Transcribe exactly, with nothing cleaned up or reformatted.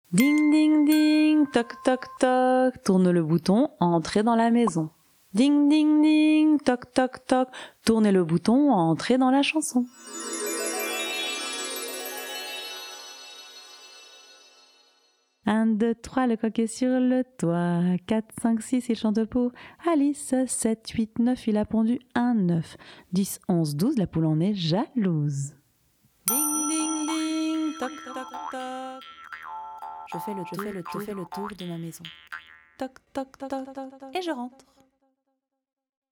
Ding ding ding, toc toc toc, tourne le bouton, entrez dans la maison. Ding ding ding, toc toc toc, tournez le bouton, entrez dans la chanson. Un, deux, trois, le coq est sur le toit. Quatre, cinq, six, il chante pour Alice. Sept, huit, neuf, il a pondu un œuf. Dix, onze, douze, la poule en est jalouse. Ding ding ding, toc toc toc. Je fais le tour, je fais le tour, je fais le tour de ma maison. Toc toc toc toc, et je rentre.